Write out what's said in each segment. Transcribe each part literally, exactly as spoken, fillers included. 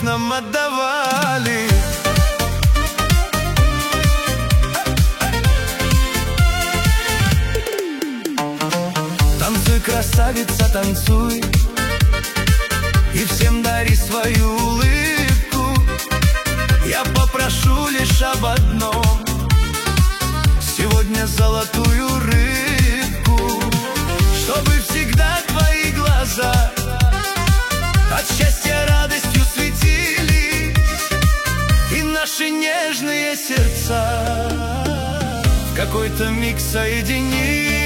нам отдавали. Танцуй, красавица, танцуй, и всем дари свою улыбку. Я попрошу лишь об одном: сегодня золотую рыбку, чтобы всегда твои глаза от счастья радостью светились, и наши нежные сердца в какой-то миг соединились.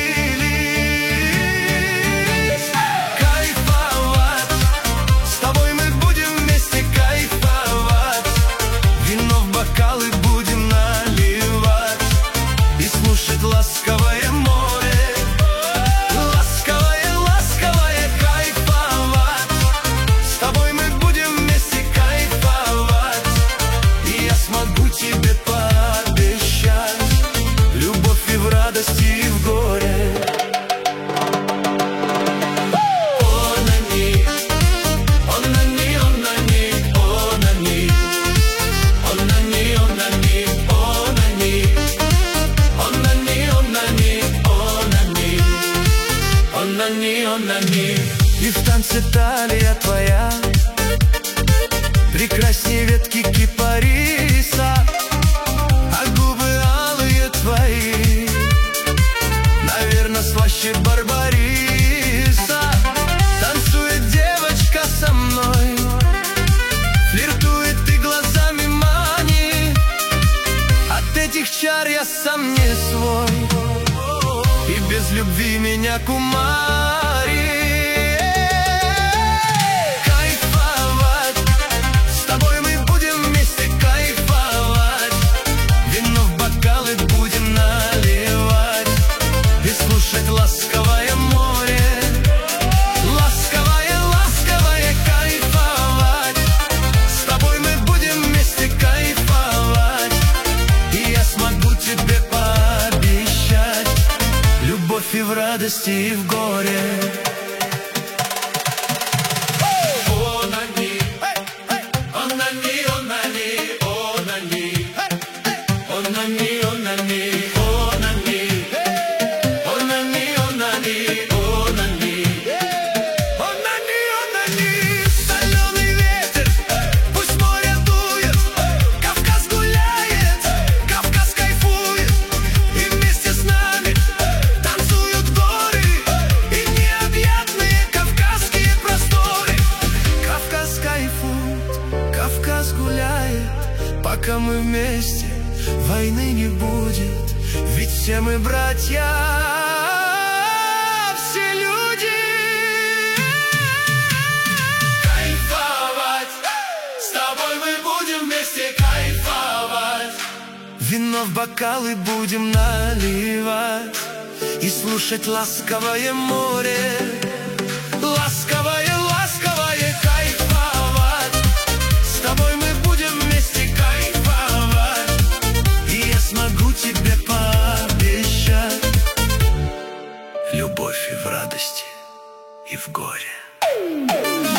Кайфовать, с тобой мы будем вместе кайфовать, вино в бокалы будем наливать и слушать ласковое море. Ласковое, ласковое кайфовать, с тобой мы будем вместе кайфовать, и я смогу тебе пообещать любовь и в радости, и в горе. И в танце талия твоя прекраснее ветки кипариса, а губы алые твои, наверно, слаще барбариса. Танцует девочка со мной, флиртует и глазами манит, от этих чар я сам не свой, и без любви меня кумарит. Ласковое море, ласковое, ласковое кайфовать, с тобой мы будем вместе кайфовать, и я смогу тебе пообещать любовь и в радости, и в горе. Кавказ гуляет, пока мы вместе, войны не будет, ведь все мы братья, все люди. Кайфовать, с тобой мы будем вместе кайфовать, вино в бокалы будем наливать и слушать ласковое море. Ласковое, ласковое кайфовать, с тобой мы будем вместе кайфовать, и я смогу тебе пообещать любовь и в радости, и в горе.